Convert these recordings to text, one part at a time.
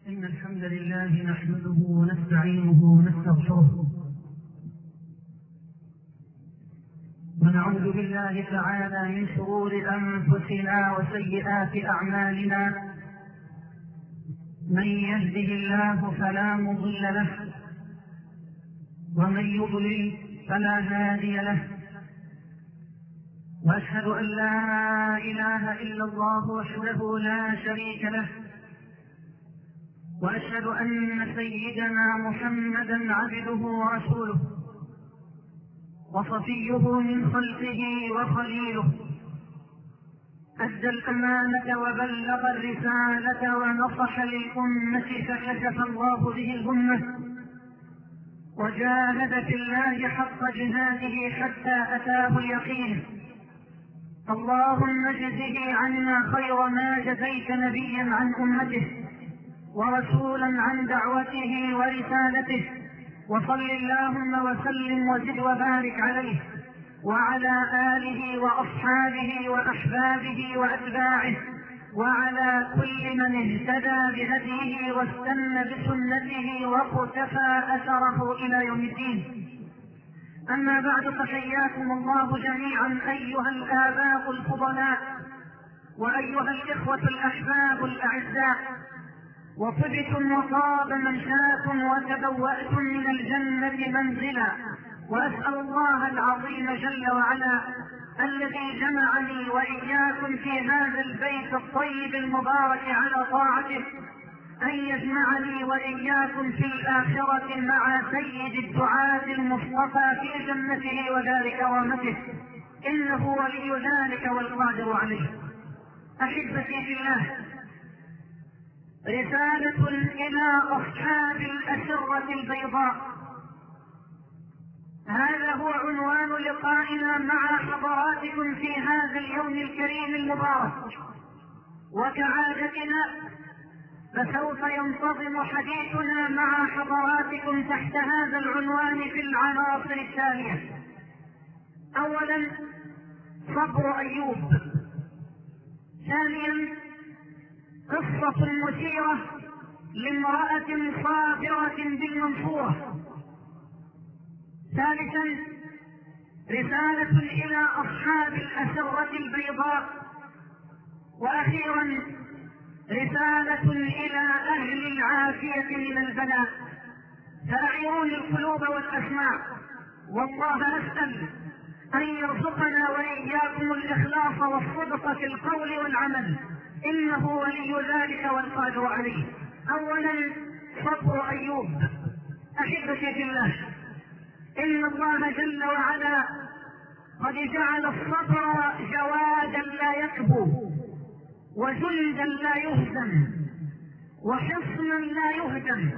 إن الحمد لله نحمده ونستعينه ونستغفره ونعوذ بالله تعالى من شرور أنفسنا وسيئات أعمالنا. من يهده الله فلا مضل له ومن يضلل فلا هادي له، وأشهد أن لا إله إلا الله وحده لا شريك له، وأشهد أن سيدنا محمدا عبده ورسوله وصفيه من خلقه وخليله، أدى الأمانة وبلغ الرسالة ونصح للأمة فكشف الله به الأمة، وجاهد في الله حق جهاده حتى أتاه اليقين. اللهم اجزه عنا خير ما جزيت نبيا عن أمته ورسولا عن دعوته ورسالته، وصل اللهم وسلم وزد وبارك عليه وعلى آله وأصحابه وأحبابه وأتباعه وعلى كل من اهتدى بهديه واستنى بسنته واقتفى أثره إلى يوم الدين. أما بعد، فحياكم الله جميعا أيها الآباء الفضلاء وأيها الإخوة الأحباب الأعزاء، وطبتم وطاب منشاكم وتبوأتم من الجنة منزلا، وأسأل الله العظيم جل وعلا الذي جمعني وإياكم في هذا البيت الطيب المبارك على طاعته أن يجمعني وإياكم في الآخرة مع سيد الدعاة المصطفى في جنته ودار كرامته، إنه ولي ذلك والقادر عليه. أحبتي في الله، رسالة إلى أصحاب الأسرة البيضاء، هذا هو عنوان لقائنا مع حضراتكم في هذا اليوم الكريم المبارك. وكعادتنا فسوف ينتظم حديثنا مع حضراتكم تحت هذا العنوان في العناصر التالية. أولا، صبر أيوب. ثانيا، قصة مثيرة لامرأة صابرة بالمنصورة. ثالثا، رسالة إلى أصحاب الأسرة البيضاء. وأخيرا، رسالة إلى أهل العافية من البلاء. فأعيروني القلوب والأسماع، والله أسأل أن يرزقنا وإياكم الإخلاص والصدق في القول والعمل، إنه ولي ذلك والقادر عليه. أولا، صبر أيوب. أحبتي في الله، إن الله جل وعلا قد جعل الصبر جوادا لا يكبو، وجندا لا يهزم، وحصنا لا يهدم،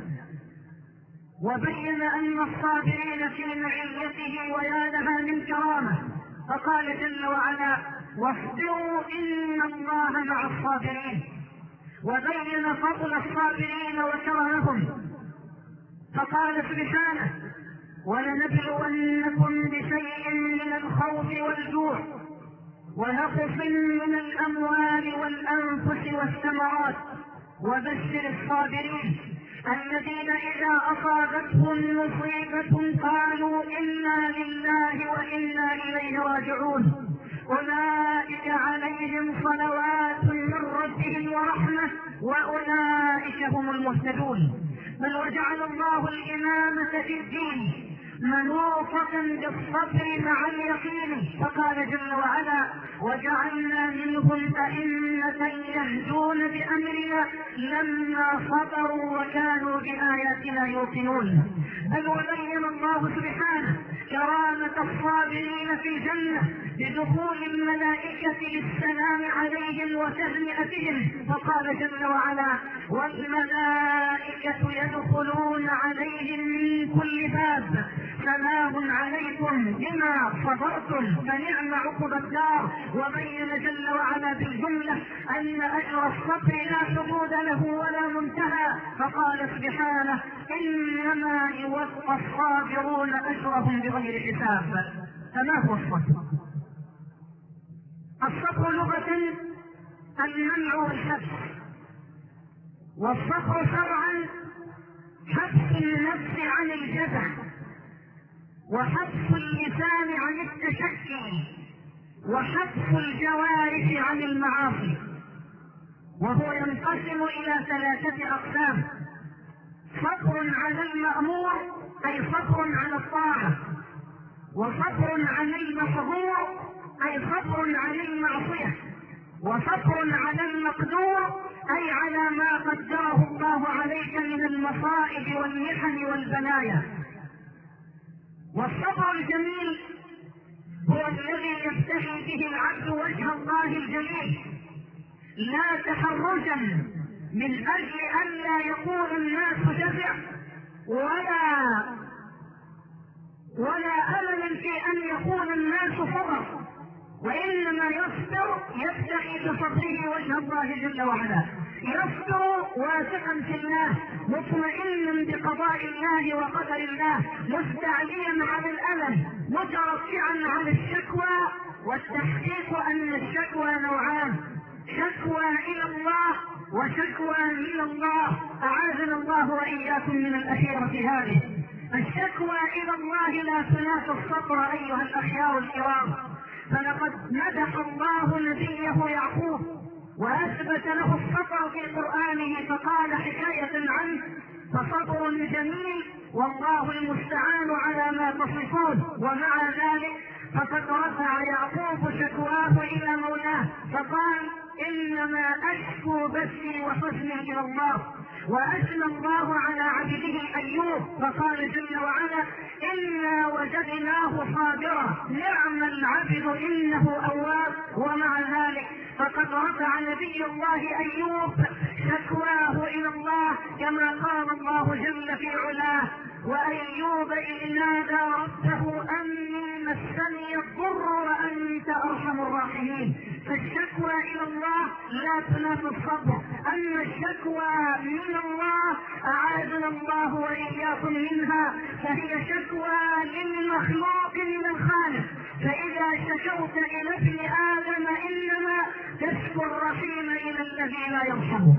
وبين أن الصابرين في معيته ويا لها من كرامة، فقال جل وعلا: واصبروا إن الله مع الصابرين. وبين فضل الصابرين وكرمهم، فقال سبحانه: ولنبلونكم بشيء من الخوف والجوع ونقص من الأموال والأنفس والثمرات وبشر الصابرين الذين إذا أصابتهم مصيبة قالوا إنا لله وإنا إليه راجعون أولئك عليهم صلوات من ربهم ورحمة وأولئك هم المهتدون. بل وجعل الله الإمامة في الدين منوطة بالصبر مع اليقين، فقال جل وعلا: وجعلنا منهم أئمة يهدون بأمرنا لما صبروا وكانوا بآياتنا يوقنون. بل وبين الله سبحانه كرامة الصابرين في الجنة بدخول الملائكة للسلام عليهم وتهنئتهم، فقال جل وعلا: والملائكة يدخلون عليهم من كل باب سلام عليكم بما صبرتم فنعم عقبى الدار. وبين جل وعلا بالجملة أن أجر الصبر لا حدود له ولا منتهى، فقال سبحانه: إنما يوفى الصابرون أجرهم بغير حساب. فما هو الصبر؟ الصبر لغة المنع والحبس، والصبر شرعا حبس النفس عن الجزع، وحبس اللسان عن التشكي، وحبس الجوارح عن المعاصي. وهو ينقسم الى 3 اقسام: صبر على المأمور اي صبر على الطاعة، وصبر عن المحظور اي صبر عن المعصية، وصبر على المقدور اي على ما قدره الله عليك من المصائب والمحن والبلايا. والصبر الجميل هو الذي يبتغي به العبد وجه الله الجميل، لا تحرجا من اجل ان لا يكون الناس جزع ولا املا في ان يكون الناس صبر، وانما يصبر يبتغي بصبره وجه الله جل وعلا، يصبر واثقا في الله، مطمئنا بقضاء الله وقدر الله، مستعليا على الالم، مترفعا عن الشكوى. والتحقيق ان الشكوى نوعان: شكوى الى الله وشكوى من الله، اعاذنا الله واياكم من الاخيرة هذه. الشكوى الى الله لا تنافي الصبر ايها الاخيار الكرام، فلقد مدح الله نبيه يعقوب واثبت له الصبر في قرآنه فقال حكاية عنه: فصبر جميل والله المستعان على ما تصفون. ومع ذلك فقد رفع يعقوب شكواه الى مولاه فقال: انما اشكو بثي وحزني الى الله. واثنى الله على عبده ايوب فقال جل وعلا: انا وجدناه صابرا نعم العبد انه اواب. ومع ذلك فقد رفع نبي الله ايوب شكواه الى الله كما قال الله جل في علاه: وايوب اذ نادى ربه اني مسني الضر وانت ارحم الراحمين. فالشكوى الى الله لا تنافي الصبر، اما الشكوى من الله اعاذنا الله واياكم منها فهي شكوى للمخلوق من الخالق. فاذا شكوت الى ابن ادم انما تشكو الرحيم الى الذي لا يرحمه.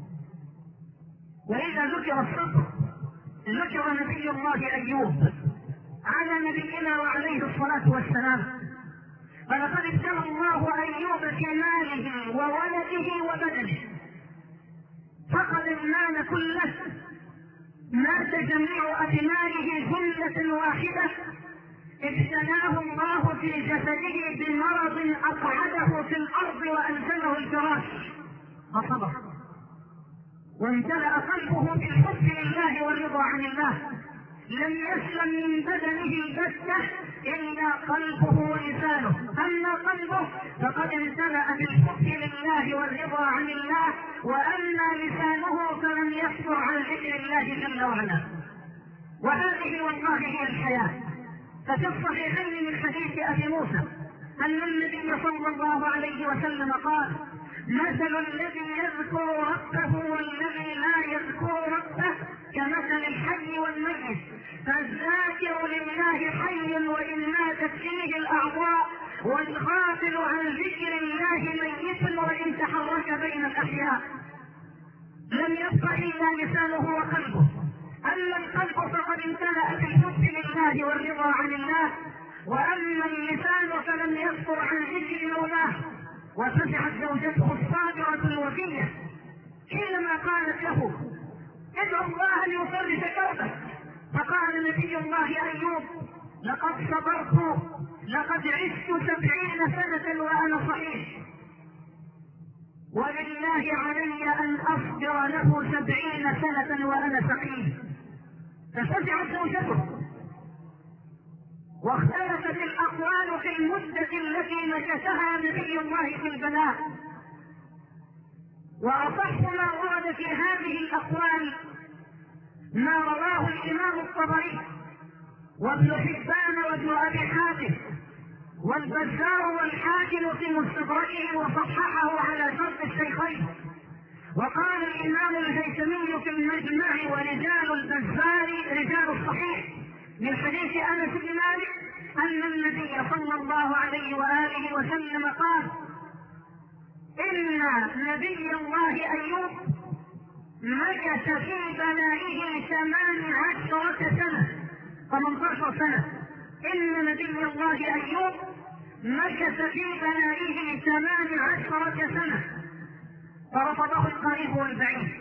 واذا ذكر الصبر ذكر نبي الله ايوب على نبينا وعليه الصلاة والسلام، فلقد ابتلى الله ايوب في ماله وولده وبدنه، فقد المال كله، مات جميع ابنائه جملة واحدة، ابتلاه الله في جسده بمرض اقعده في الارض والزمه الفراش فصبر، وامتلأ قلبه بالحب لله والرضا عن الله، لم يسلم من بدنه البتة الا قلبه ولسانه، اما قلبه فقد امتلأ بالحب لله والرضا عن الله، واما لسانه فلم يصبر عن ذكر الله جل وعلا. وهذه والله هي الحياة. ففي الصحيحين من حديث ابي موسى ان النبي صلى الله عليه وسلم قال: مثل الذي يذكر ربه والذي لا يذكر ربه كمثل الحي والميت، فالذاكر لله حي وان ماتت فيه الاعضاء، والغافل عن ذكر الله ميت وان تحرك بين الاحياء. لم يبق الا لسانه وقلبه، اما القلب فقد امتلأ بالحب لله والرضا عن الله، واما اللسان فلم يصبر عن ذكر مولاه. وفزعت زوجته الصابرة الوفية حينما قالت له: ادعو الله ليفرج كربك. فقال نبي الله ايوب: لقد صبرت، لقد عشت 70 سنة وانا صحيح، ولله علي ان اصبر له 70 سنة وانا سقيم. ففزعت زوجته، واختلفت الاقوال في المدة التي مكثها نبي الله في البلاء. واصح ما ورد في هذه الاقوال ما رواه الامام الطبري وابن حبان وابن ابي حاتم والبزار والحاكم في مستدركه وصححه على شرط الشيخين. وقال الامام الهيثمي في المجمع: ورجال البزار رجال الصحيح، من حديث انس بن مالك ان النبي صلى الله عليه واله وسلم قال: ان نبي الله ايوب مكث في بلائه 18 سنة 18 سنة. إن نبي الله أيوب مكث في بلائه 18 سنة فرفضه القريب والبعيد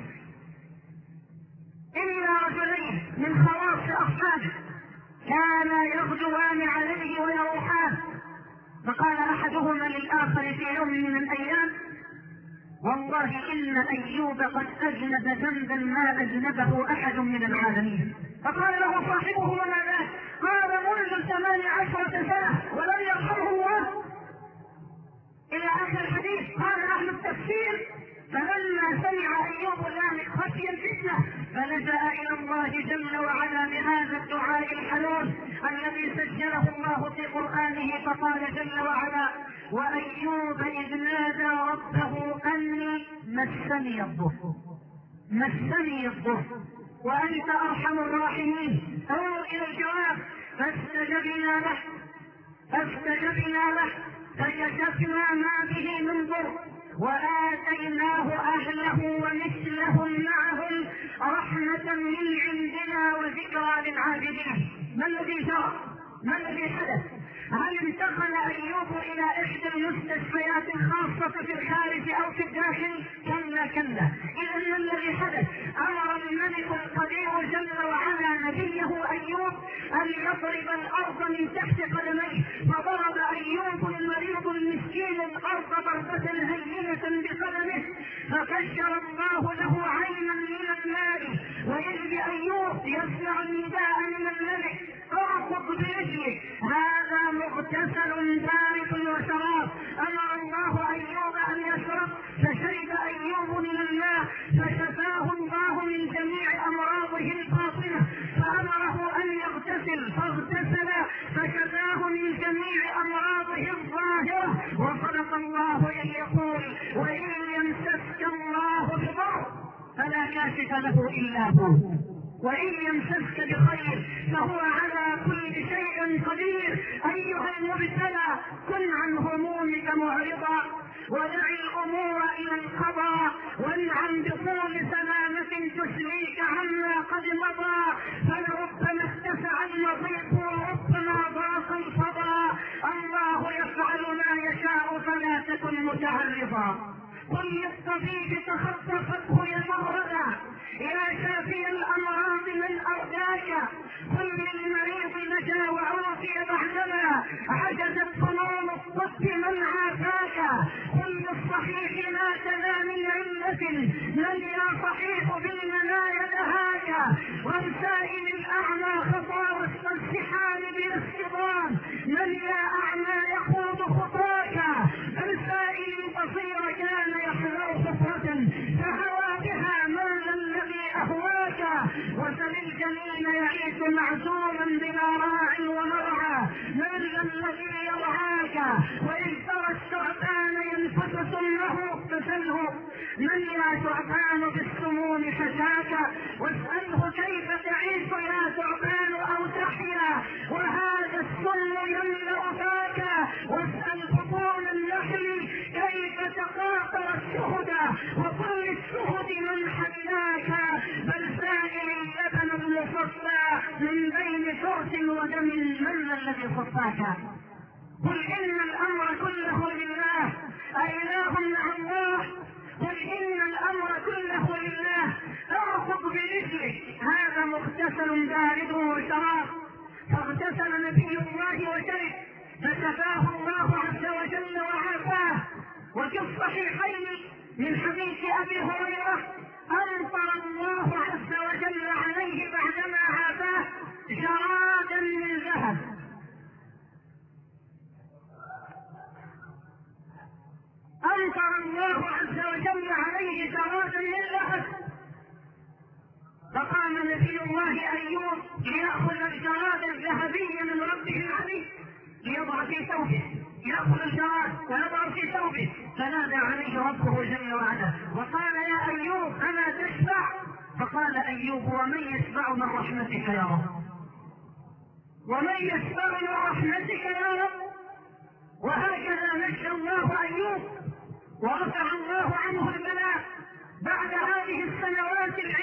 إلا رجلين من خواص أصحابه كانا يغدوان عليه ويروحان، فقال أحدهما للآخر في يوم من الأيام: والله إن أيوب قد أذنب ذنبا ما أذنبه أحد من العالمين. فقال له صاحبه: وما ذاك؟ قال: منذ 18 سنة ولم يرحمه الله. إلى آخر الحديث. قال أهل التفسير: فلما سمع أيوب ذلك خشي الفتنة فلجأ إلى الله جل وعلا بهذا الدعاء الحنون الذي سجله الله في قرآنه، فقال جل وعلا: وأيوب إذ نادى ربه أني مسني الضر وأنت أرحم الراحمين. انظر إلى الجواب: فاستجبنا له فكشفنا ما به من ضر وآتيناه أهله ومثلهم معهم رحمة من عندنا وذكرى للعابدين. ما الذي جرى؟ ما الذي حدث؟ هل انتقل أيوب إلى إحدى المستشفيات الخاصة في الخارج أو في الداخل؟ كلا. إذا ما الذي حدث؟ أمر الملك القدير جل وعلا نبيه أيوب أن يضرب الأرض من تحت قدميه، فضرب أيوب المريض المسكين الأرض ضربة هينة بقدمه، ففجر الله له عينا من الماء، وإذ أيوب يسمع النداء من الملك: اركض برجلك هذا مغتسل بارد وشراب. أمر الله أيوب أن يشرب، فشرب أيوب من الماء فشفاه الله من جميع أمراضه الباطنة، فأمره أن يغتسل فاغتسل فشفاه من جميع أمراضه الظاهرة. وصدق الله إذ يقول: وإن يمسسك الله بضر فلا كاشف له إلا هو، وإن يمسسك بخير فهو على كل شيء قدير. أيها المبتلى، كن عن همومك معرضا ودع الأمور إلى القضاء، وانعم بطول سلامة تسليك عما قد مضى، فلربما اتسع المضيق وربما ضاق الفضاء. الله يفعل ما يشاء فلا تكن متعرضا. قل للطبيب تخطفته يمرضا يا شافي الأمراض من أرداك، قل للمريض نجا وعوفي بعدما عجزت فنون الطب من عافاك، قل للصحيح لا تلا من علة من يا صحيح بالمنايا دهاك، وامسائل الأعمى خطى وسط السحاب بالاصطدام من يا أعمى يخوض خطاك، امسائل البصير كان يحذر خطوة فهوى بها من الذي أهواك، وسل الجنين يعيش معزوما بلا راع ومرعى من الذي يرعاك، وإن ترى الثعبان ينفس سمه فسله من يا ثعبان بالسموم حشاك، واسأله كيف تعيش يا ثعبان أو تحيا وهذا السم يملأ فاك، واسأل بطون النحل كيف تقاطر الشهد وكل الشهد من حلاك، بل سائل اللبن المصفى من بين شرس ودم من الذي صفاك. قل إن الأمر كله لله أإله مع الله، قل إن الأمر كله لله. اركض برجلك هذا مغتسل بارد وشراب. فاغتسل نبي الله وشرب فشفاه الله عز وجل وعافاه. وفي الصحيحين من حديث أبي هريرة: أمطر الله عز وجل عليه بعدما عافاه جرادا من ذهب. أمطر الله عز وجل عليه جرادا من ذهب، فقام نبي الله أيوب ليأخذ الجراد الذهبي من ربه عليه ليضع في ثوبه، يأخذ الجراد ويضع في ثوبه، فنادى عليه ربه جل وعلا وقال: يا أيوب أما تشبع؟ فقال أيوب: ومن يشبع من رحمتك يا رب، ومن يشبع من رحمتك يا رب. وهكذا نجى الله أيوب ورفع الله عنه البلاء بعد هذه السنوات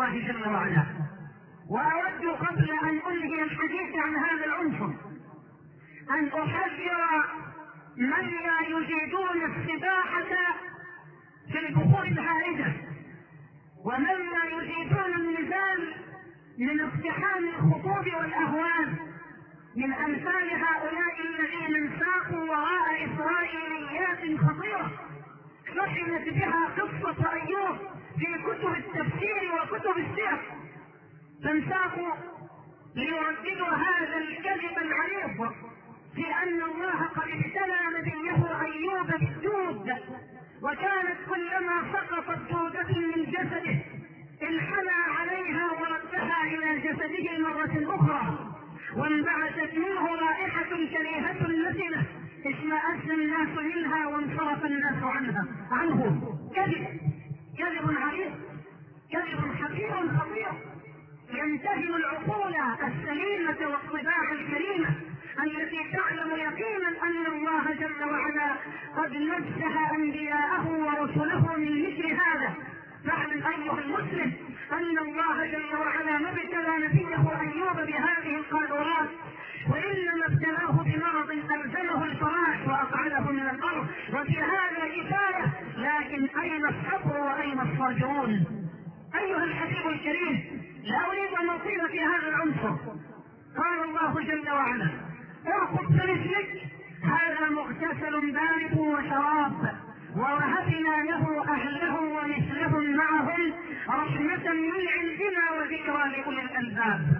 الله جل وعلا. وأود قبل أن أنهي الحديث عن هذا العنصر أن أحذر من لا يجيدون السباحة في البحور الهائجة، ومن لا يجيدون النزال من اقتحام الخطوب والأهوال، من أمثال هؤلاء الذين انساقوا وراء إسرائيليات خطيرة لحنت بها قصة أيوب في كتب التفسير وكتب السير، فانساقوا ليرددوا هذا الكذب العريض في أن الله قد ابتلى نبيه أيوب بالدود، وكانت كلما سقطت دودة من جسده انحنى عليها وردها إلى جسده مرة أخرى، وانبعثت منه رائحة كريهة نتنة اشمأز الناس منها وانصرف الناس عنه. كذب عريض، كذب حقير خطير ينتهي العقول السليمة والطباع الكريمة التي تعلم يقينا أن الله جل وعلا قد نزه أنبياءه ورسله من مثل هذا. فاعلم أيها المسلم أن الله جل وعلا ما ابتلى نبيه أيوب بهذه القاذورات، وإنما ابتلاه بمرض ألزمه الفراش وأقعده من الأرض، وفي هذا كفاية. لكن أين الصبر وأين الصابرون؟ أيها الحبيب الكريم، لا أريد أن أطيل في هذا العنصر. قال الله جل وعلا: ارقد برجلك هذا مغتسل بارد وشراب، ووهبنا له أهله ومثلهم معهم رحمة من عندنا وذكرى لأولي الألباب.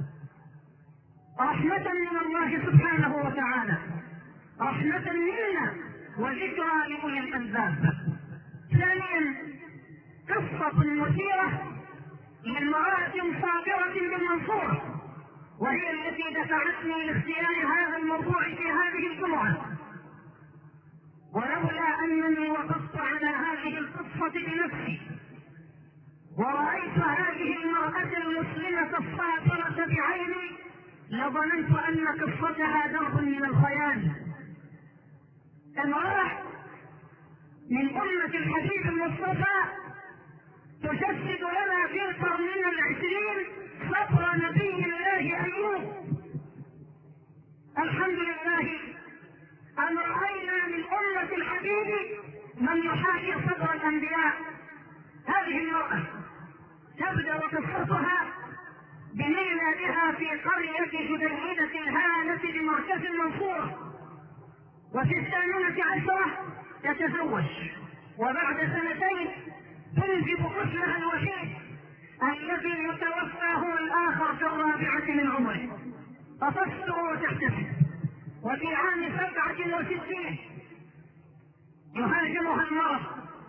رحمة من الله سبحانه وتعالى، رحمة منا وذكرى لأولي الألباب. ثانيا، قصة مثيرة لامرأة صابرة بالمنصورة، وهي التي دفعتني لاختيار هذا الموضوع في هذه الجمعة، ولولا أنني وقفت على هذه القصة بنفسي ورأيت هذه المرأة المسلمة الصابرة بعيني لظننت أن قصتها درب من الخيال. امرأة من أمة الحبيب المصطفى تجسد لنا في القرن العشرين صبر نبي الله أيوب. الحمد لله أن رأينا من أمة الحبيب من يحاكي صبر الأنبياء. هذه المرأة تبدأ قصتها بميلادها في قرية جديدة الهانة بمركز المنصورة، وفي 18 تتزوج، وبعد 2 تنجب طفلها الوحيد الذي يتوفى هو الآخر في 4 من عمره، فتصدر وتحتفل. وفي عام 67 يهاجمها المرض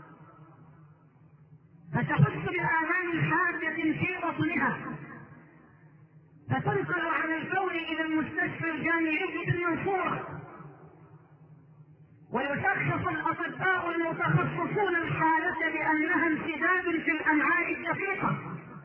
فتحس بآلام حادة في بطنها، فتنقل على الفور إلى المستشفى الجامعي بالمنصورة، ويشخص الأطباء المتخصصون الحالة بأنها انسداد في الأمعاء الدقيقة،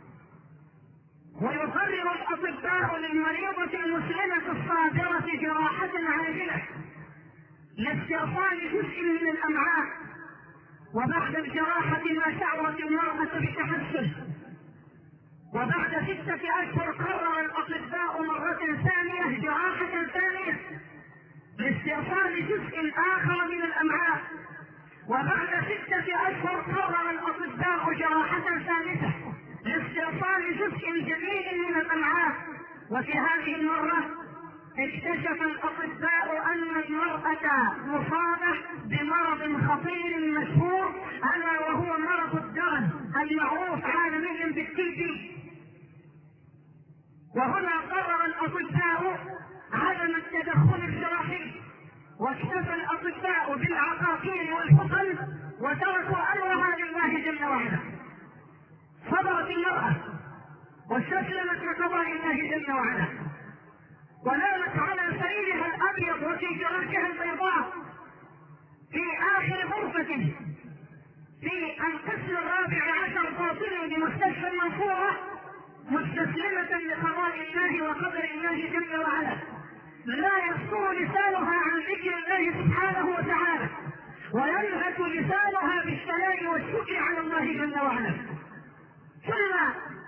ويقرر الأطباء للمريضة المسلمة الصابرة جراحة عاجلة لاستئصال جزء من الأمعاء. وبعد الجراحة ما شعرت المرأة بتحسن، وبعد 6 أشهر قرر الأطباء مرة ثانية جراحة ثانية لاستئصال جزء آخر من الأمعاء، وبعد 6 أشهر قرر الأطباء جراحة ثالثة لاستئصال جزء جديد من الأمعاء. وفي هذه المرة اكتشف الأطباء أن المرأة مصابة بمرض خطير مشهور، ألا وهو مرض الدرن المعروف عالميا بالتي. وهنا قرر الأطباء عدم التدخل الجراحي، واكتفى الأطباء بالعقاقير والحقن وتركوا أمرها لله جل وعلا. صبرت المرأة واستسلمت لقضاء الله جل وعلا، ونامت على سريرها الأبيض وفي فراشها البيضاء في آخر غرفة في القسم 14 باطني بمستشفى المنصورة، مستسلمة لقضاء الله وقدر الله جل وعلا، لا يصدر لسانها عن ذكر الله سبحانه وتعالى، وينهك لسانها بالثناء والشكر على الله جل وعلا. ثم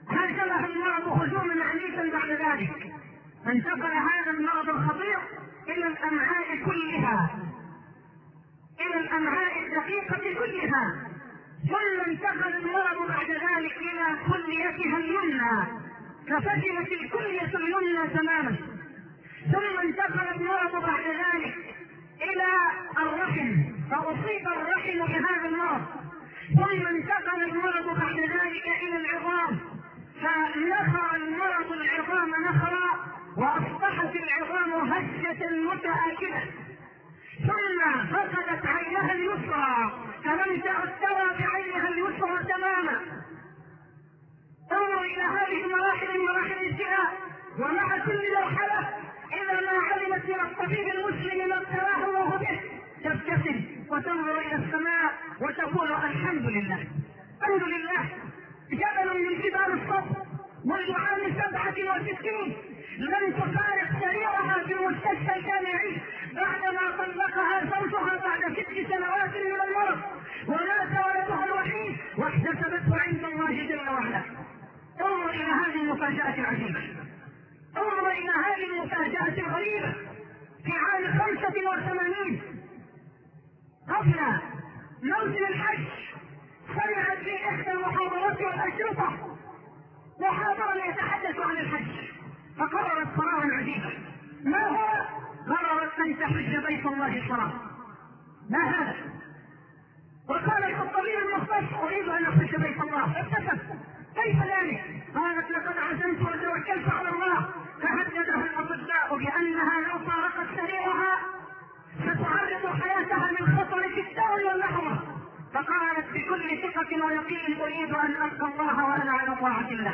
هكذا المرض هجوما عنيفا بعد ذلك، فانتقل هذا المرض الخطير الى الامعاء كلها، الى الامعاء الدقيقة كلها، ثم انتقل المرض بعد ذلك الى كليتها اليمنى، ففشلت الكلية اليمنى تماما. ثم انتقل المرض بعد ذلك الى الرحم، فاصيب الرحم بهذا المرض. ثم انتقل المرض بعد ذلك الى العظام، فنخر المرض العظام نخرا، واصبحت العظام هشة متآكلة. ثم فقدت عينها اليسرى، فلم تعد ترى بعينها اليسرى تماما. انظر الى هذه المراحل، مراحل الابتلاء، ومع كل مرحلة اذا ما علمت من الطبيب المسلم ما ابتلاه الله به تبتسم وتنظر الى السماء وتقول الحمد لله الحمد لله. جبل من جبال الصبر منذ عام 67 لم تفارق سريرها في المستشفى الجامعي بعدما طلقها زوجها بعد 6 سنوات من المرض، ومات ولدها الوحيد واحتسبته عند الله جل وعلا. انظر الى هذه المفاجأة العجيبة، انظر الى هذه المفاجأة الغريبة. في عام 85 قبل موسم الحج سمعت في احدى المحاضرات والاشرطة محاضرا يتحدث عن الحج، فقررت قرارا عجيبا. ما هو؟ قررت ان تحج بيت الله الحرام. ما هذا؟ وقالت الطبيب المختص اريد ان احج بيت الله. ابتسم. كيف ذلك؟ قالت لقد عزمت وتوكلت على الله. فهددها الاطباء بانها لو فارقت سريرها ستعرض حياتها للخطر في الثانية واللحظة. فقالت بكل ثقة ويقين اريد ان القى الله وانا على طاعة الله.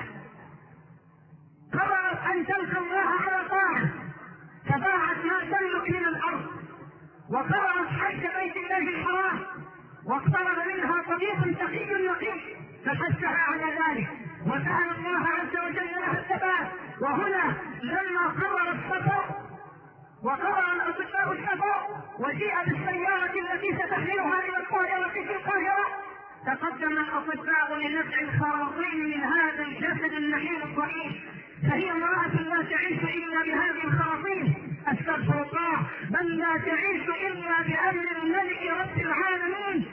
قررت ان تلقى الله على طاعة، فباعت ما تملك من الارض وقررت حج بيت الله الحرام، واقترب منها طبيب تقي نقي فحثها على ذلك، وسأل الله عز وجل لها الثبات. وهنا لما قرر السفر وقرر الاطباء السفر وجيء بالسيارة التي ستحملها الى القاهرة في القاهرة، تقدم الاطباء لنزع الخراطيم من هذا الجسد النحيل الضعيف، فهي امرأة لا تعيش الا بهذه الخراطيم. استغفر الله، بل لا تعيش الا بامر الملك رب العالمين.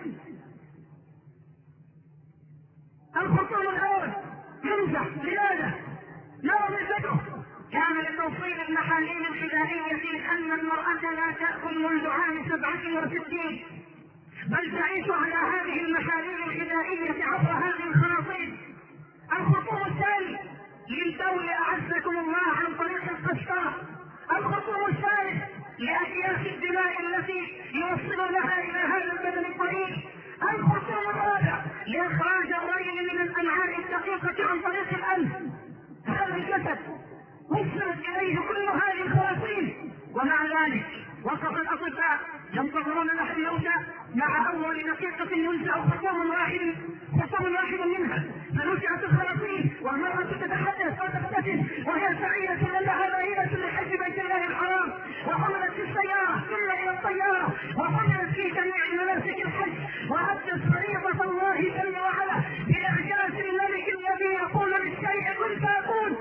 الخطوم الاول يمزح. لماذا؟ نرى مثله كان لتوصيل المحاليل الغذائية ان المرأة لا تأكل منذ عام 67، بل تعيش على هذه المحاليل الغذائية عبر هذه الخراطيم. الخطوم الثاني للبول اعزكم الله عن طريق القسطرة. الخطوم الثالث لاكياس الدماء التي يوصلونها الى هذا البدن الضعيف. الخطوم الرابع لاخراج الرجل من الامعاء الدقيقة عن طريق الانف. هذا الجسد وصلت اليه كل هذه الخراطيم، ومع ذلك وقف الاطباء ينتظرون لحم الموتى مع اول دقيقة ينزع خطوم واحد منها، فنزعت الخراطيم والمرأة تتحدث وتبتسم وهي سعيدة لها باهرة لحج بيت الله الحرام، وحملت في السيارة ثم الى الطيارة، وحملت في جميع مناسك الحج، وأدت فريضة الله جل وعلا بإعجاز الملك الذي يقول للشيء كن فيكون.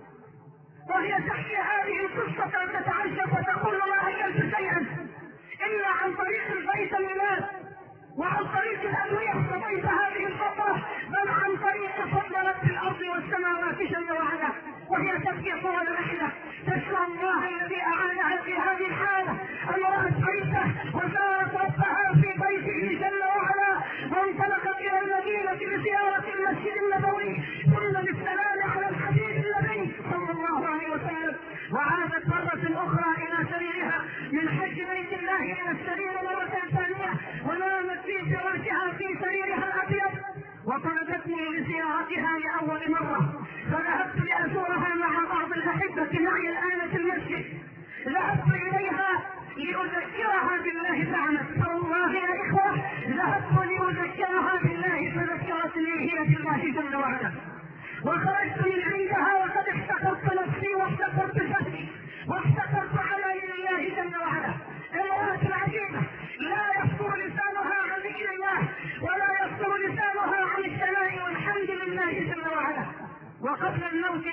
وهي تحكي هذه القصة وتتعجب وتقول ما أكلت شيئا إلا عن طريق الفيتامينات وعن طريق الأدوية قضيت هذه الفترة، بل عن طريق فضل رب الأرض والسماوات جل وعلا. وهي تبكي طول الرحلة تشكر الله الذي أعانها في هذه الحالة أن رأت بيته وزارت ربها في بيته جل وعلا، وانطلقت إلى المدينة لزيارة المسجد النبوي ثم للسلام على الحبيب النبي صلى الله عليه وسلم، وعادت مرة أخرى إلى سريرها من حج بيت الله إلى السرير مرة ثانية، ونامت في فراشها في سريرها الأبيض. وطلبتني لزيارتها لأول مرة، فذهبت لأزورها مع بعض الأحبة معي الآن في المسجد. ذهبت إليها لأذكرها بالله فعمت، فوالله يا إخوة ذهبت لأذكرها بالله فذكرتني هي بالله جل وعلا. وخرجت من عندها وقد احتقرت نفسي واحتقرت فهمي واحتقرت عملي لله جل وعلا. المرأة العجيبة لا يصدر لسانها عن ذكر الله ولا يصدر لسانها عن الثناء والحمد لله جل وعلا. وقبل الموت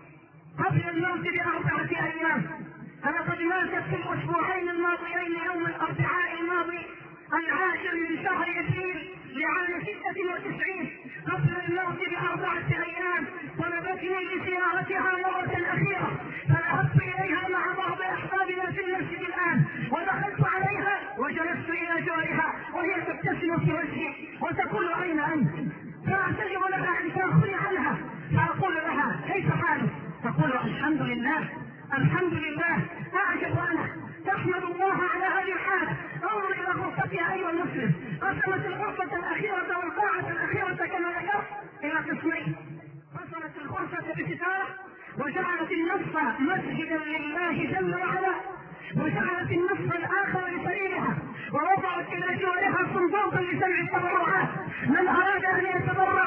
ب4 أيام. فلقد ماتت في الأسبوعين الماضيين يوم الأربعاء الماضي 10 من شهر ابريل لعام 96. قبل الموت ب4 أيام طلبتني لزيارتها مرة أخيرة، فذهبت إليها مع بعض أحبابنا في المسجد الآن، ودخلت عليها وجلست إلى جوارها وهي تبتسم في وجهي وتقول أين أنت؟ فأعتذر لها أن تأخذني عنها، فأقول لها كيف حالك؟ تقول الحمد لله الحمد لله. أعجب أنا، تحمد الله على هذه الحال. انظر إلى غرفتها أيها المسلم، قسمت الغرفة الأخيرة والقاعة الأخيرة كما ذكرت إلى قسمين. قسمت الغرفة بستارة وجعلت النصف مسجدا لله جل وعلا، وجعلت النصف الآخر لسريرها، ووضعت إلى جوارها صندوقا لجمع التبرعات. من أراد أن يتبرع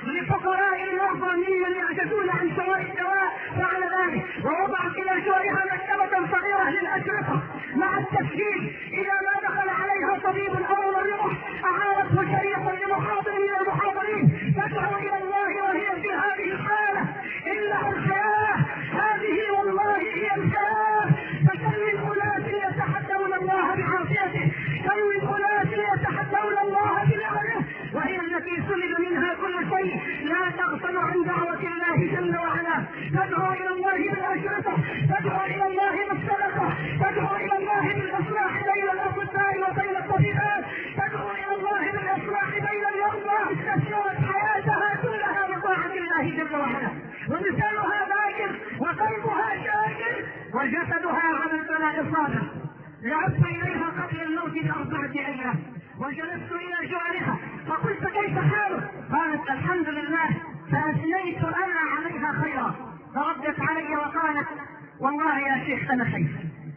لفقراء المرضى ممن يعجزون عن شراء الدواء فعل ذلك، ووضعت إلى جوارها مكتبة صغيرة للأشرطة مع التسجيل إذا ما دخل عليها طبيب أو ممرضة أعارته شريطا لمحاضر من المحاضرين تدعو إلى الله وهي في هذه الحالة. إنها الحياة هذه، والله هي الحياة. فكم من أناس يتحدون الله بعافيته، كم من أناس يتحدون الله بنعمه، وهي التي سلب منها كل شيء. لا تغفل عن دعوة الله جل وعلا، تدعو إلى الله بالأشرطة، تدعو إلى الله بالصدقة، تدعو إلى الله بالإصلاح بين الأطباء وبين الطبيبات، تدعو إلى الله بالإصلاح بين المرضى. استشارت حياتها كلها بطاعة الله جل وعلا، ولسانها ذاكر وقلبها شاكر وجسدها على البلاء صابر. ذهبت إليها قبل الموت ب4 أيام وجلست إلى جوارها فقلت كيف حالك؟ قالت الحمد لله. فأثنيت أنا عليها خيرا، فردت علي وقالت والله يا شيخ أنا خير.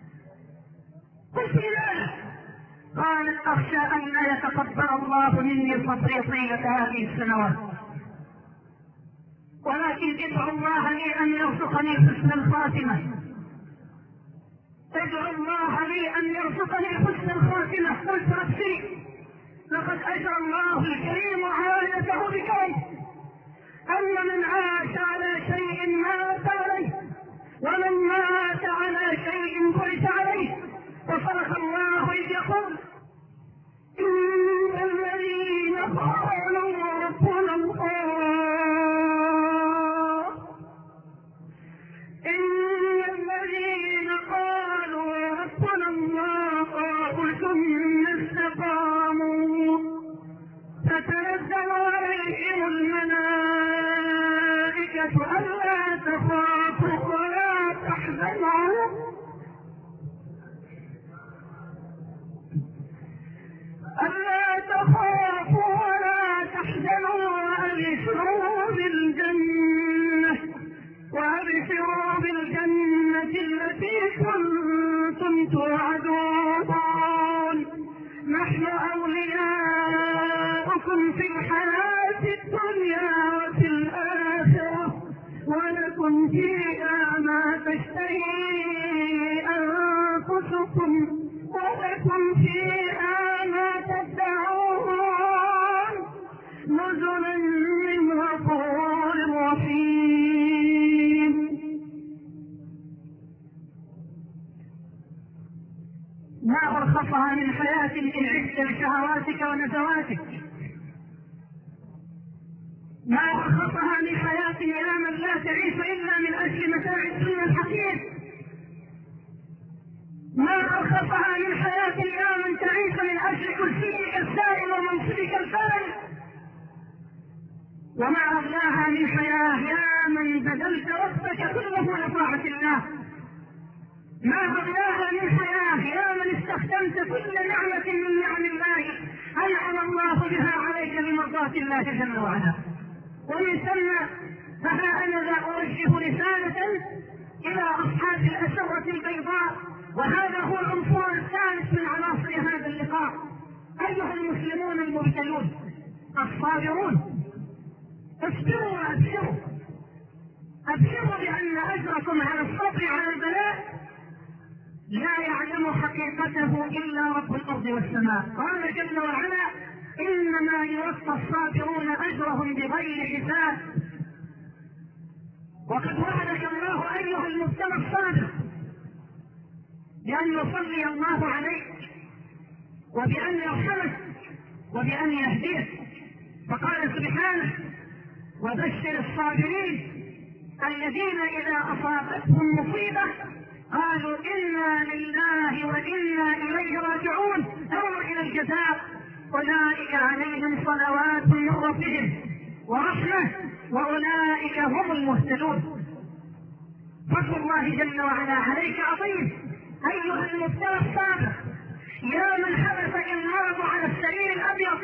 قلت لماذا؟ قالت أخشى أن لا يتقبل الله مني صبري طيلة هذه السنوات، ولكن ادعو الله لي أن يرزقني حسن الخاتمة، ادعو الله لي أن يرزقني حسن الخاتمة. قلت أبشري، لقد أجرى الله الكريم عائلته بكرم، أن من عاش على شيء مات عليه، ومن مات على شيء بعث عليه. وصدق الله إذ يقول إن الذين قالوا ربنا الله، إن الذين قالوا ربنا الله ثم استقاموا تتنزل عليهم الملائكة ألا تخافوا ولا تحزنوا وأبشروا بالجنة التي كنتم توعدون. نحن أولياؤكم في الحياة الدنيا وفي الآخرة، ولكم فيها ما تشتهي أنفسكم ولكم فيها ما تدعون، نزلا من غفور رحيم. ما أرخصها من حياة إن عشت لشهواتك ونزواتك، ما أرخصها من حياة يا من لا تعيش إلا من أجل متاع الدنيا الحقير، ما أرخصها من حياة يا من تعيش من أجل كرسيك السائل ومنصبك الفارغ، وما أغلاها من حياة يا من بذلت وقتك كله لطاعة الله، ما أغلاها من حياة يا من استخدمت كل نعمة من نعم الله أنعم الله بها عليك لمرضاة الله جل وعلا. ومن ثم فها أنا لا أوجه رسالة إلى أصحاب الأسرة البيضاء، وهذا هو العنصر الثالث من عناصر هذا اللقاء. أيها المسلمون المبتلون الصابرون، اصبروا وأبشروا، أبشروا بأن أجركم على الصبر على البلاء لا يعلم حقيقته إلا رب الأرض والسماء. قال جل وعلا إنما يوفى الصابرون أجرهم بغير حساب. وقد وعدك الله أيها المبتلى الصادق بأن يصلي الله عليك وبأن يرحمك وبأن يهديك، فقال سبحانه: وبشر الصابرين الذين إذا أصابتهم مصيبة قالوا إنا لله وإنا إليه راجعون انظر إلى الجزاء أولئك عليهم صلوات من ربهم ورحمة وأولئك هم المهتدون. فضل الله جل وعلا عليك عظيم أيها المبتلى الصابر، يا من حبسك المرض على السرير الأبيض،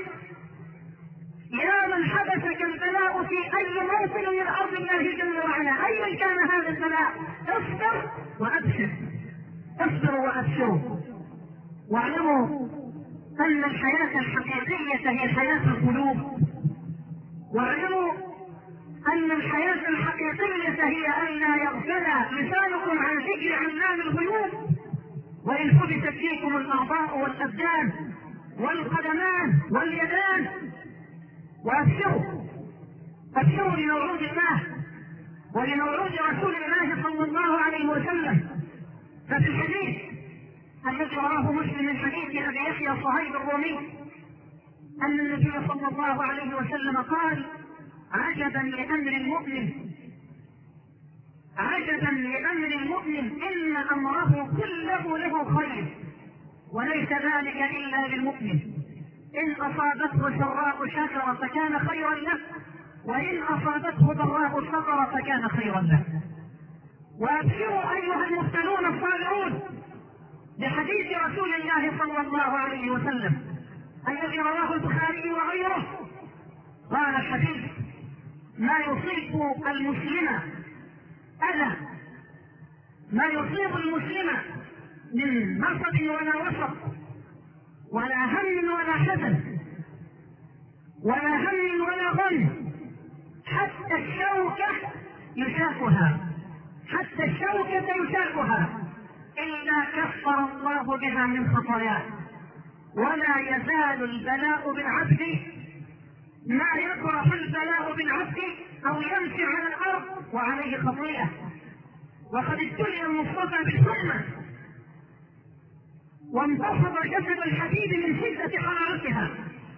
يا من حبسك البلاء في أي موطن من أرض الله جل وعلا، أيا كان هذا البلاء، اصبر وأبشر، اصبروا وأبشروا، واعلموا أن الحياة الحقيقية هي حياة القلوب، واعلموا أن الحياة الحقيقية هي أن لا يغفل لسانكم عن ذكر علام الغيوب، وإن حبست فيكم الأعضاء والأبدان والقدمان واليدان. وأبشروا، أبشروا لموعود الله ولموعود رسول الله صلى الله عليه وسلم. ففي الحديث الذي رواه مسلم من حديث أبي يحيى صهيب الرومي أن النبي صلى الله عليه وسلم قال: عجبا لأمر المؤمن، عجبا لأمر المؤمن إن أمره كله له خير وليس ذلك إلا للمؤمن، إن أصابته سراء شكر فكان خيرا له وإن أصابته ضراء صبر فكان خيرا له. وأبشروا أيها المبتلون الصابرون بحديث رسول الله صلى الله عليه وسلم الذي رواه البخاري وغيره. قال الحديث: ما يصيب المسلم أذى، ما يصيب المسلم من نصب ولا وسط ولا هم ولا حزن ولا هم ولا غم حتى الشوكة يشاكها، حتى الشوكة يشاكها إلا كفر الله بها من خطاياه. ولا يزال البلاء بالعبد، ما يطرح البلاء بالعبد أو يمشي على الأرض وعليه خطيئة. وقد ابتلي المصطفى بالحمى وانتفض جسد الحديد من شدة حرارتها،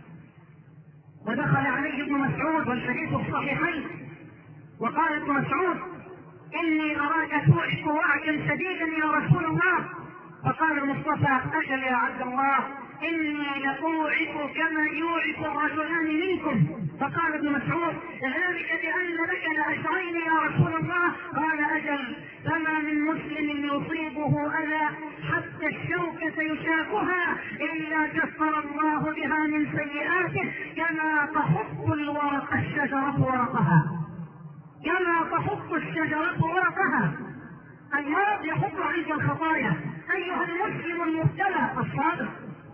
ودخل عليه ابن مسعود والحديث الصحيحين وقال ابن مسعود: إني أراك توعك وعكا شديدا يا رسول الله. فقال المصطفى: أجل يا عبد الله، إني لأوعك كما يوعك الرجلان منكم. فقال ابن مسعود: ذلك بأن لك لأجرين يا رسول الله. قال: أجل، فما من مسلم يصيبه أذى حتى الشوكة يشاكها إلا كفر الله بها من سيئاته كما تحط الشجرة ورقها، كما تحط الشجرة ورقها. المرض يحط عنك الخطايا أيها المسلم المبتلى الصادق،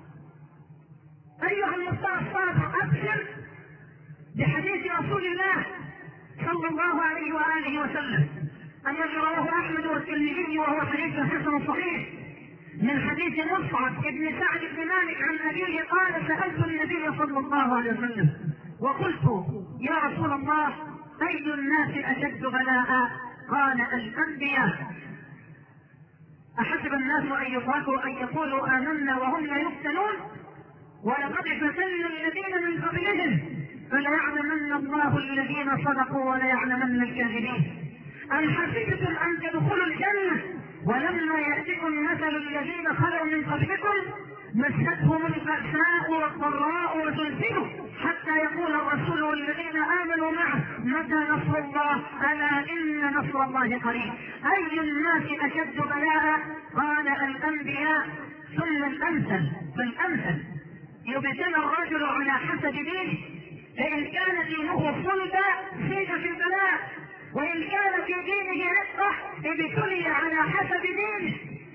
أيها المبتلى الصادق، أبشر بحديث رسول الله صلى الله عليه وآله وسلم الذي رواه أحمد والترمذي وهو حديث حسن صحيح من حديث مصعب بن سعد بن مالك عن أبيه قال: سألت النبي صلى الله عليه وسلم وقلت: يا رسول الله، أي الناس أشد بلاء؟ قال: الأنبياء. أحسب الناس أن يتركوا أن يقولوا آمنا وهم لا يفتنون؟ ولقد فتنا الذين من قبلهم فليعلمن الله الذين صدقوا وليعلمن الكاذبين. أم حسبتم أن تدخلوا الجنة ولما يأتكم مثل الذين خلوا من قبلكم مستهم البأساء والضراء وزلزلوا حتى يقول الرسول والذين آمنوا معه متى نصر الله؟ ألا إن نصر الله قريب. أي الناس أشد بلاء؟ قال: الأنبياء. ثم الأمثل فالأمثل. يبتلى الرجل على حسب دينه، فإن كان دينه صلبا زيد في البلاء، وإن كان في دينه رقة ابتلي على حسب دينه.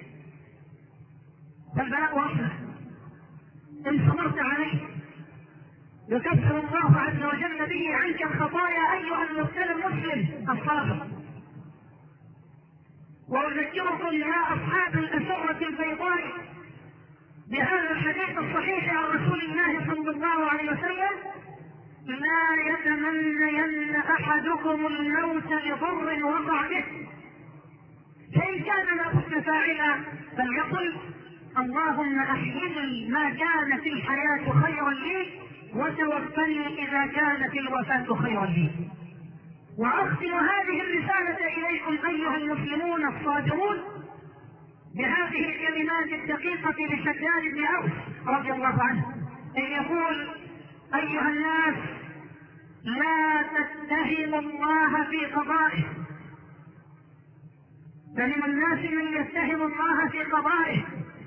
فالبلاء وصله إن صبرت عليه يكفر الله عز وجل به عنك الخطايا أيها المبتلى المسلم الصابر. وأذكركم يا أصحاب الأسرة البيضاء بهذا الحديث الصحيح عن رسول الله صلى الله عليه وسلم لا يتمنين أحدكم الموت لضر وقع به، فإن كان لابد فاعلا فليقل اللهم أحيني ما كانت الحياة خيرا لي وتوفني إذا كانت الوفاة خيرا لي. وأختم هذه الرسالة إليكم أيها المسلمون الصادقون بهذه الكلمات الدقيقة لشداد بن أوس رضي الله عنه، أن يقول: أيها الناس، لا تتهموا الله في قضائه، فمن الناس من يتهم الله في قضائه.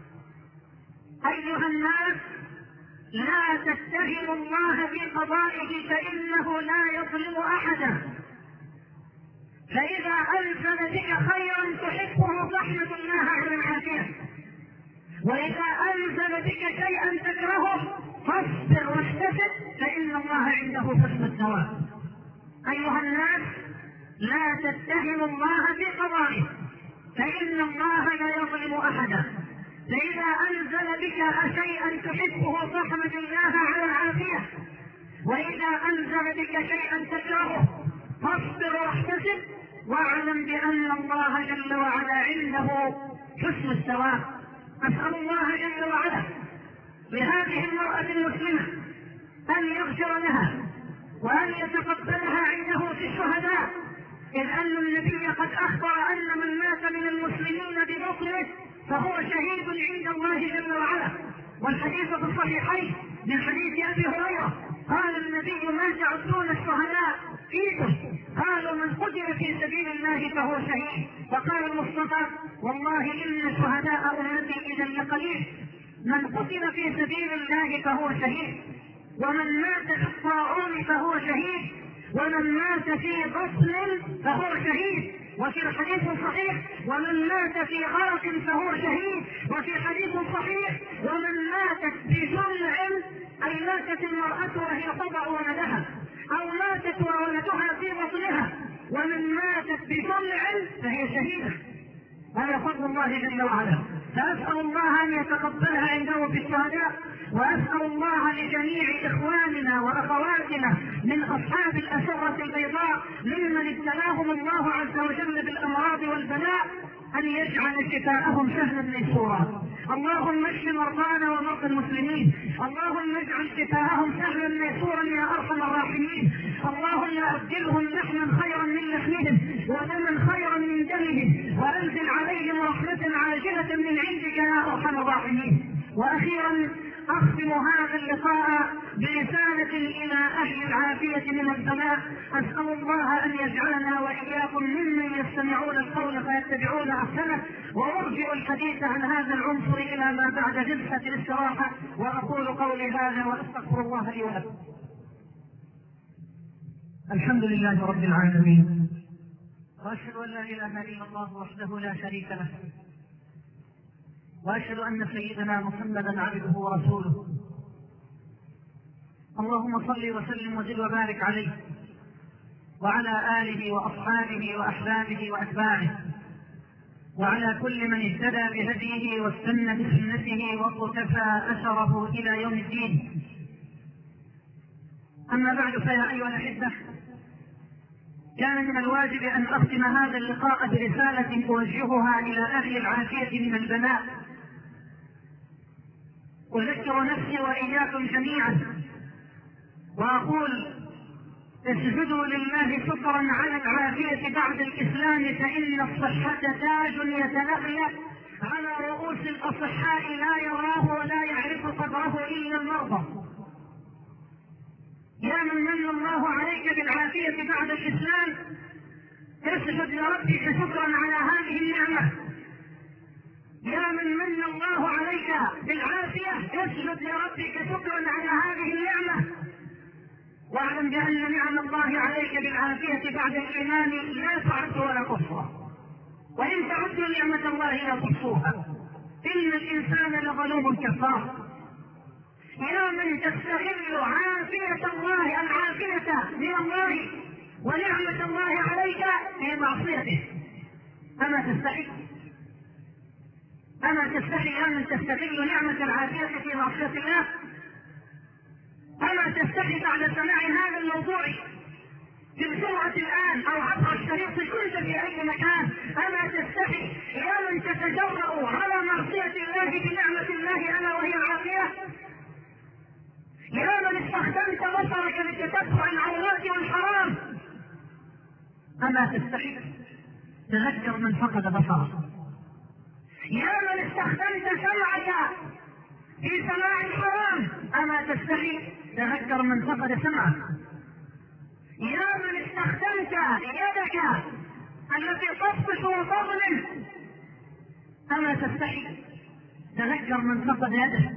أيها الناس، لا تتهموا الله في قضائه فإنه لا يظلم أحدا، فإذا أنزل بك خيرا تحبه فاحمد الله على العافية، وإذا أنزل بك شيئا تكرهه فاصبر واحتسب فإن الله عنده حسن الثواب. أيها الناس، لا تتهموا الله في قضائه فإن الله لا يظلم أحدا، فإذا أنزل بك شيئا تحبه فاحمد الله على العافية، وإذا أنزل بك شيئا تكرهه فاصبر واحتسب واعلم بأن الله جل وعلا عنده حسن الثواب. أسأل الله جل وعلا لهذه المرأة المسلمة أن يغفر لها وأن يتقبلها عنده في الشهداء، إذ أن النبي قد أخبر أن من مات من المسلمين ببطنه فهو شهيد عند الله جل وعلا. والحديث في الصحيحين من حديث أبي هريرة قال النبي: ما تعدون الشهداء فيكم؟ قالوا: من قتل في سبيل الله فهو شهيد. فقال المصطفى: والله إن شهداء أمتي إذا لقليل، من قتل في سبيل الله فهو شهيد، ومن مات في الطاعون فهو شهيد، ومن مات في غسل فهو شهيد. وفي الحديث الصحيح: ومن مات في غرق فهو شهيد. وفي حديث صحيح: ومن ماتت بجمع، أي ماتت المرأة وهي تضع ولدها، أو ماتت وولدها في بطنها، ومن ماتت بجمع فهي شهيدة. هذا فضل الله جل وعلا. فأسأل الله أن يتقبلها عنده بالشهداء، وأسأل الله لجميع إخواننا وأخواتنا من أصحاب الأسرة البيضاء ممن ابتلاهم الله عز وجل بالأمراض والبلاء أن يجعل شفاءهم سهلا ميسورا. اللهم اشف مرضانا ومرضى المسلمين، اللهم اجعل شفاءهم سهلا ميسورا يا أرحم الراحمين. اللهم أبدلهم لحما خيرا من لحمهم ودما خيرا من دمهم، وأنزل عليهم رحمة عاجلة من عندك يا أرحم الراحمين. وأخيرا أختم هذا اللقاء برسالة إلى أهل العافية من البلاء. أسأل الله أن يجعلنا وإياكم ممن يستمعون القول فيتبعون أحسنه. وأرجع الحديث عن هذا العنصر إلى ما بعد جلسة الاستراحة، وأقول قولي هذا وأستغفر الله لي ولكم. الحمد لله رب العالمين، وأشهد أن لا إله إلا الله وحده لا شريك له، وأشهد أن سيدنا محمدا عبده ورسوله. اللهم صل وسلم وزد وبارك عليه وعلى آله وأصحابه وأحبابه وأتباعه، وعلى كل من اهتدى بهديه واستنى بسنته واقتفى أثره إلى يوم الدين. أما بعد، فيا أيها الأحبة، كان من الواجب أن أختم هذا اللقاء برسالة أوجهها إلى أهل العافية من البنات. أذكر نفسي وإياكم جميعا وأقول: اسجدوا لله شكرا على العافية بعد الإسلام، فإن الصحة تاج يتلألأ على رؤوس الأصحاء لا يراه ولا يعرف قدره إلا المرضى. يا من من الله عليك بالعافية بعد الإسلام، اسجد لربك شكرا على هذه النعمة. يا من من الله عليك بالعافية، اسجد لربك شكرا على هذه النعمة، واعلم بأن نعم الله عليك بالعافية بعد الإيمان لا تعد ولا تحصى، وإن تعدوا نعمة الله لا تحصوها، إن الإنسان لظلوم كفار. يا من تستغل عافية الله، العافية من الله ونعمة الله عليك في معصيته، أما تستحي يا من تستغل نعمة العافية في معصية الله؟ أما تستحي بعد سماع هذا في الجمعة الآن أو عبر الشريط كنت في أي مكان، أما تستحي يا من تتجرأ على معصية الله بنعمة الله ألا وهي العافية؟ يا من استخدمت بصرك لتتبع العورات والحرام، أما تستحي؟ تذكر من فقد بصره. يا من استخدمت سمعك في سماع الحرام، أما تستحي؟ تذكر من فقد سمعك. يا من استخدمت يدك التي تبطش وتظلم، أما تستحي؟ تذكر من فقد يده.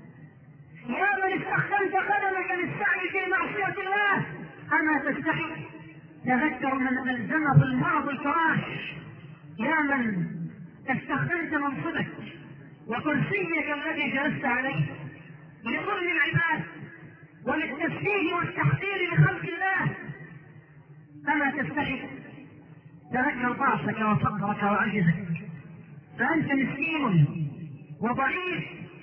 يا من استخدمت قدمك للسعي في معصية الله، أما تستحي؟ تذكر من ألزمه المرض الفراش. يا من استخدمت منصبك وكرسيك الذي جلست عليه لظلم العباد وللتسفيه والتحقير لخلق الله، أما تستحي؟ تذكر ضعفك وفقرك وعجزك، فأنت مسكين وضعيف،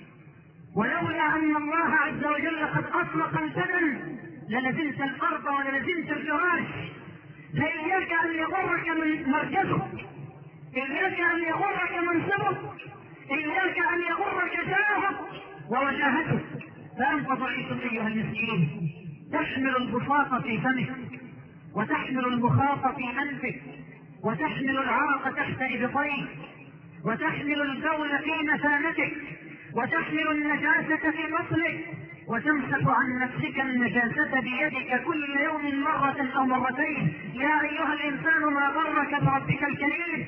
ولولا أن الله عز وجل قد أطلق البدن للزمت الأرض وللزمت الفراش. فإياك أن يغرك من مركزك، إياك أن يغرك منصبك، إياك أن يغرك جاهك ووجاهتك، فأنت ضعيف أيها المسكين، تحمل البساط في فمك، وتحمل المخاط في أنفك، وتحمل العرق تحت إبطيك، وتحمل البول في مسامتك، وتحمل النجاسة في بطنك، وتمسح عن نفسك النجاسة بيدك كل يوم مرة أو مرتين. يا أيها الإنسان ما غرك بربك الكريم،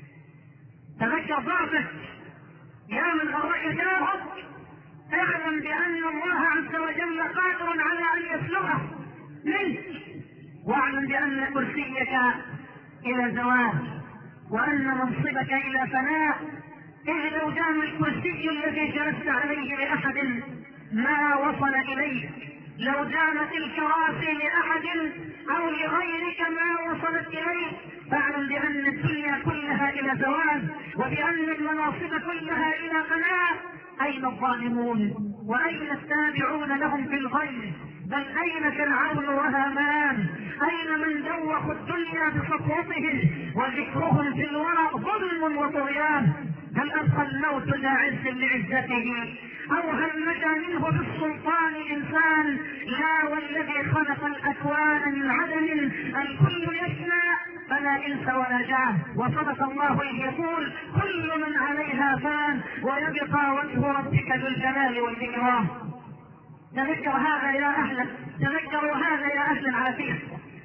تذكر ضعفك. يا من غرك جاهك، اعلم بأن الله عز وجل قادر على أن يسلخه منك، واعلم بأن كرسيك إلى زوال وأن منصبك إلى فناء. إذ لو دام الكرسي الذي جلست عليه لأحد ما وصل إليه، لو دامت الكراسي لأحد أو لغيرك ما وصلت إليه، فاعلم بأن الدنيا كلها إلى زوال وبأن المناصب كلها إلى فناء. أين الظالمون وأين التابعون لهم في الغي؟ بل أين فرعون وهامان؟ أين من دوخوا الدنيا بسطوتهم وذكرهم في الورق ظلم وطغيان؟ هل أبقى الموت ذا عز لعزته أو هل نجا منه بالسلطان إنسان؟ لا، والذي خلق الأكوان من عدم الكل يفنى فلا إنس ولا جان. وصدق الله إذ يقول كل من عليها فان ويبقى وجه ربك ذو الجلال والإكرام. تذكر هذا يا أهل، تذكروا هذا يا أهل العافية،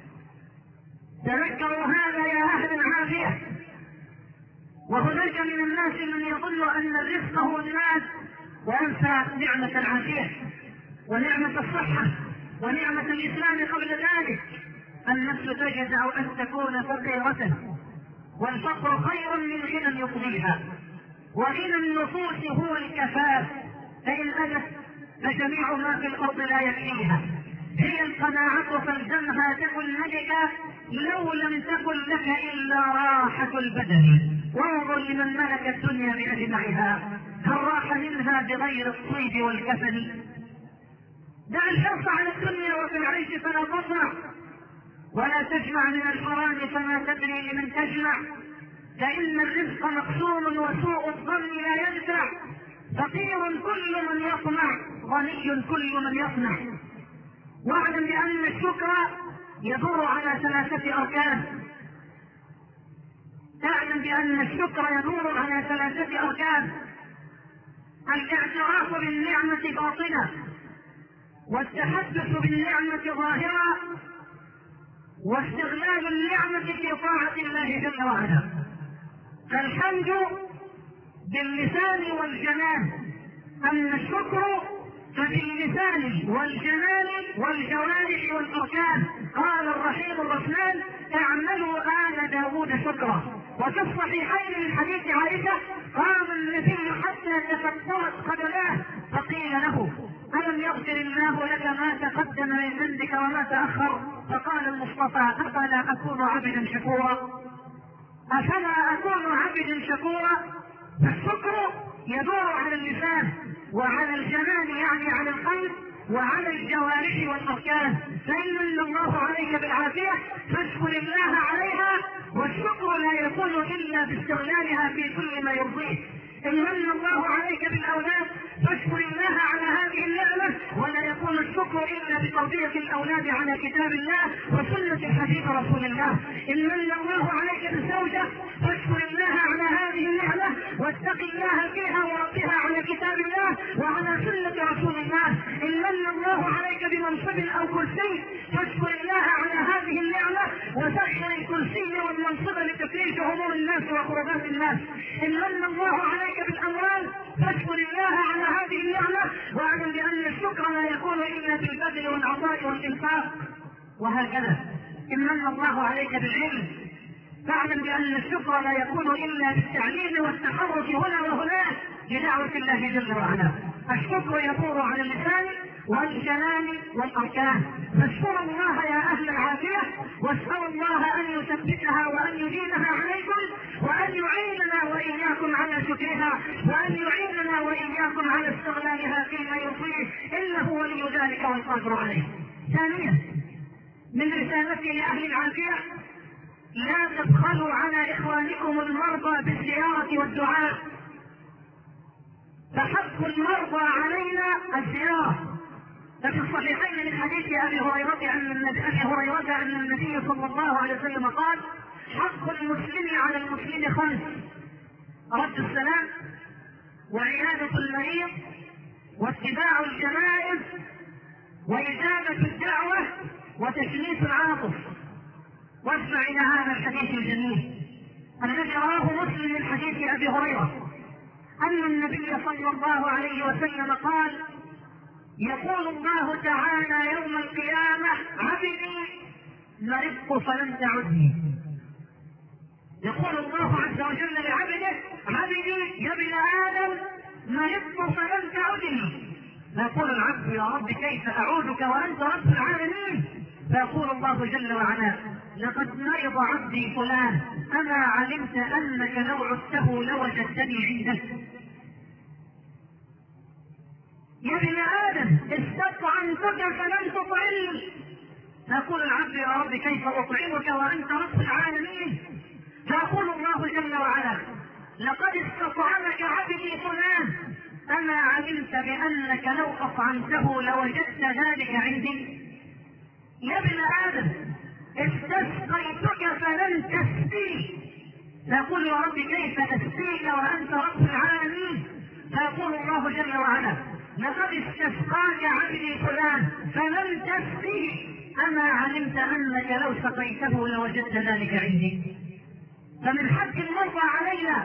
تذكروا هذا يا أهل العافية. وهناك من الناس من يظن أن الرزق هو المال وينسى نعمة العافية ونعمة الصحة ونعمة الإسلام. قبل ذلك النفس تجد أو أن تكون فقيرة، والفقر خير من غنى يطغيها، وغنى النفوس هو الكفاف، فإن أتت فجميع ما في الأرض لا يكفيها. هي القناعة فالزمها تكن ملكا لو لم تكن لك إلا راحة البدن. وانظر لمن ملك الدنيا بأجمعها، هل راح منها بغير الصيد والكفن؟ دع الحرص على الدنيا وفي العيش فلا تطمع، ولا تجمع من الحرام فما تدري لمن تجمع، فإن الرزق مقسوم وسوء الظن لا ينفع. فقير كل من يطمع، غني كل من يصنع. واعلم بأن الشكر يدور على 3 أركان. اعلم بأن الشكر يدور على 3 أركان: الاعتراف بالنعمة باطنة، والتحدث بالنعمة ظاهرة، واستغلال النعمة في طاعة الله جل وعلا. فالحمد باللسان والجنان، أما الشكر فباللسان والجنان والجوارح والأركان. قال الرحيم الرحمن: اعملوا آل داود شكرا. وفي الصحيحين من حديث عائشة: قام النبي حتى تفطرت قدماه فقيل له: ألم يغفر الله لك ما تقدم من ذنبك وما تأخر؟ فقال المصطفى: أفلا أكون عبدا شكورا؟ أفلا أكون عبدا شكورا؟ فالشكر يدور على اللسان وعلى الجنان، يعني على القلب، وعلى الجوارح والأركان. فإن من الله عليك بالعافية فاشكر الله عليها، والشكر لا يكون الا باستغلالها في كل ما يرضيه. ان من الله عليك بالاولاد فاشكر الله على هذه النعمه، ولا يكون الشكر الا بتربيه الاولاد على كتاب الله وسنه حديث رسول الله. ان من الله عليك بالزوجه فاشكر الله على هذه النعمه، واتق الله فيها وربها على كتاب الله وعلى سنه رسول الله. ان من الله عليك بمنصب او كرسي فاشكر الله على هذه النعمه، وسخر الكرسي والمنصب لتفريج هموم الناس وكربات الناس. ان من الله عليك بالاموال فاشكر الله على هذه النعمه، واعلم بان الشكر لا يكون الا بالبذل والعطاء والانفاق. وهكذا ان من الله عليك بالعلم فاعلم بان الشكر لا يكون الا بالتعليم والتحرك هنا وهناك لدعوه الله جل وعلا. الشكر يدور على اللسان والجنان والاركان. فاشكروا الله يا اهل العافيه، واسالوا الله ان يثبتها وان يديمها عليكم، وان يعيننا واياكم على شكرها، وان يعيننا واياكم على استغلالها فيما يرضيه، انه ولي ذلك والقادر عليه. ثانيا من رسالتي لاهل العافيه: لا تبخلوا على اخوانكم المرضى بالزياره والدعاء، فحق المرضى علينا الزياره. ففي الصحيحين من حديث ابي هريره ان النبي صلى الله عليه وسلم قال: حق المسلم على المسلم 5: رد السلام، وعياده المريض، واتباع الجنائز، واجابه الدعوه، وتشميت العاطف. واسمع الى هذا الحديث الجميل الذي رواه مسلم من حديث ابي هريره ان النبي صلى الله عليه وسلم قال: يقول الله تعالى يوم القيامة: عبدي مرضت فلم تعدني. يقول الله عز وجل لعبده: عبدي يا ابن آدم مرضت فلم تعدني. فيقول العبد: يا رب كيف أعودك وأنت رب العالمين؟ فيقول الله جل وعلا: لقد مرض عبدي فلان، أما علمت أنك لو عدته لوجدتني عندك. يا ابن آدم استطعمتك فلم تطعمني. فيقول العبد: يا رب كيف أطعمك وأنت رب العالمين؟ فيقول الله جل وعلا: لقد استطعمك عبدي فلان، أما علمت بأنك لو أطعمته لوجدت ذلك عندي؟ يا ابن آدم استسقيتك فلم تسقي. فيقول: يا رب كيف أسقيك وأنت رب العالمين؟ فيقول الله جل وعلا: لقد استسقاك عبدي فلان فلم تسقيه، أما علمت أنك لو سقيته لوجدت ذلك عندي. فمن حق المرضى علينا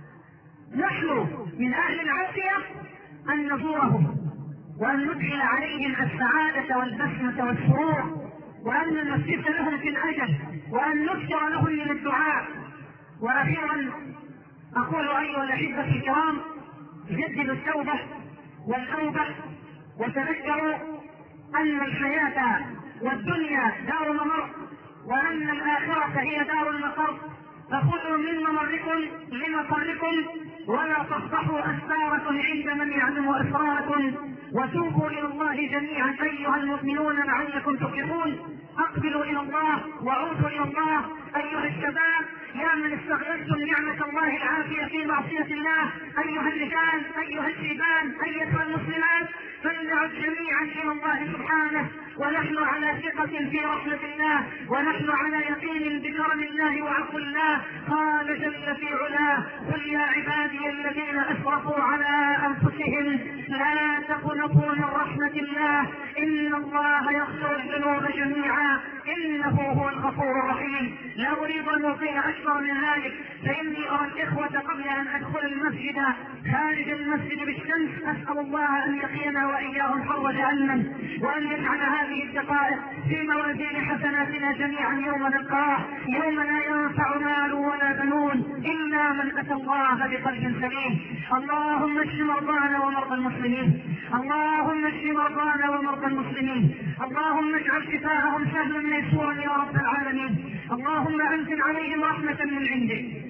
نحن من أهل العافية أن نزورهم، وأن ندخل عليهم السعادة والبسمة والسرور، وأن ننفس لهم في الأجل، وأن نذكر لهم من الدعاء. وأخيرا أقول أيها الأحبة الكرام: جددوا التوبة والتوبة، وتذكروا أن الحياة والدنيا دار ممر، وأن الآخرة هي دار المقر. فخذوا من ممركم لمقركم، ولا تفضحوا أسراركم عند من يعلم أسراركم، وتوبوا إلى الله جميعا أيها المؤمنون لعلكم تفلحون. أقبلوا إلى الله وعودوا إلى الله أيها الشباب، يا من استغللتم نعمة الله العافية في معصية الله، أيها الرجال، أيها الشيبان، أيها المسلمات، فلنعد جميعا إلى الله سبحانه، ونحن على ثقة في رحمة الله، ونحن على يقين بكرم الله وعفو الله. قال جل في علاه: قل يا عبادي الذين أسرفوا على أنفسهم لا تقنطوا من رحمة الله، إن الله يغفر الذنوب جميعا إنه هو الغفور الرحيم. لا أريد أن أطيل أكثر من ذلك، فإني أرى الإخوة قبل أن أدخل المسجد خارج المسجد بالشمس. أسأل الله أن يقينا وإياهم حر جهنم، وأن يجعل هذه الدقائق في موازين حسناتنا جميعا يوم نلقاه، يوم لا ينفع مال ولا بنون إلا من أتى الله بقلب سليم. اللهم اشف مرضانا ومرضى المسلمين، اللهم اشف مرضانا ومرضى المسلمين، اللهم اجعل شفاءهم سهلا ميسورا يا رب العالمين. اللهم أنزل عليهم رحمة من عندك،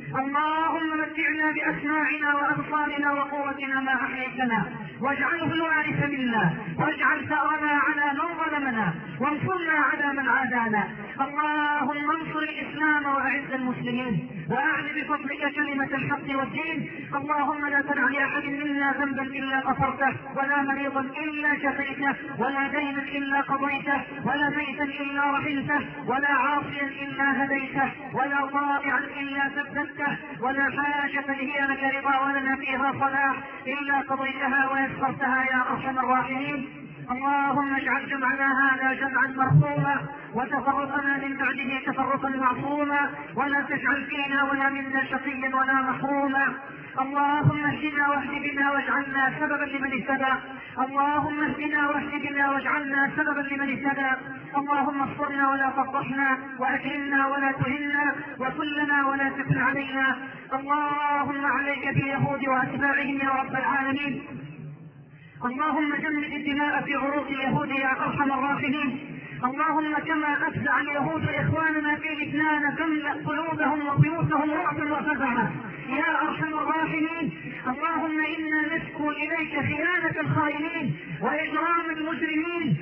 اللهم متعنا بأسماعنا وأبصارنا وقوتنا ما أحييتنا، واجعله الوارث منا، واجعل ثأرنا على من ظلمنا، وانصرنا على من عادانا. اللهم انصر الإسلام وأعز المسلمين، وأعل بفضلك كلمة الحق والدين. اللهم لا تدع لأحد منا ذنبا إلا غفرته، ولا مريضا إلا شفيته، ولا دينا إلا قضيته، ولا ميتا إلا رحمته، ولا عاصيا إلا هديته، ولا طائعا إلا ثبته، ولا حاجة هي لك رضا ولنا فيها صلاح إلا قضيتها ويسرتها يا أرحم الراحمين. اللهم اجعل جمعنا هذا جمعا مرحوما، وتفرقنا من بعده تفرقا معصوما، ولا تجعل فينا ولا منا شقيا ولا محروما. اللهم اهدنا واهد بنا واجعلنا سببا لمن اهتدى. اللهم اهدنا واهد بنا واجعلنا سببا لمن اهتدى. اللهم اصبرنا ولا تفضحنا، واكرمنا ولا تهنا، وكلنا ولا تكن علينا. اللهم عليك باليهود واتباعهم يا رب العالمين. اللهم جمد الدماء في عروق اليهود يا ارحم الراحمين. اللهم كما افزع اليهود اخواننا في لبنان فاملأ قلوبهم وبيوتهم رعبا وفزعا يا ارحم الراحمين. اللهم انا نشكو اليك خيانة الخائنين واجرام المجرمين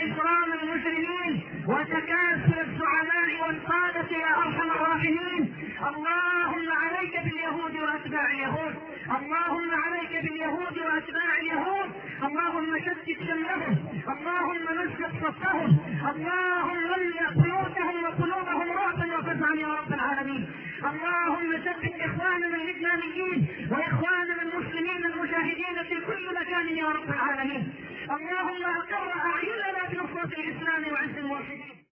وتكاسل الزعماء والقادة يا ارحم الراحمين. اللهم عليك باليهود واتباع اليهود، اللهم عليك باليهود واتباع اليهود. اللهم شتت شملهم، اللهم مزق صفهم، اللهم املأ بيوتهم وقلوبهم رعبا وفزعا يا رب العالمين. اللهم ثبت اخواننا اللبنانيين واخواننا المسلمين المجاهدين في كل مكان يا رب العالمين. اللهم اقر اعيننا بنصرة الاسلام وعز الموحدين.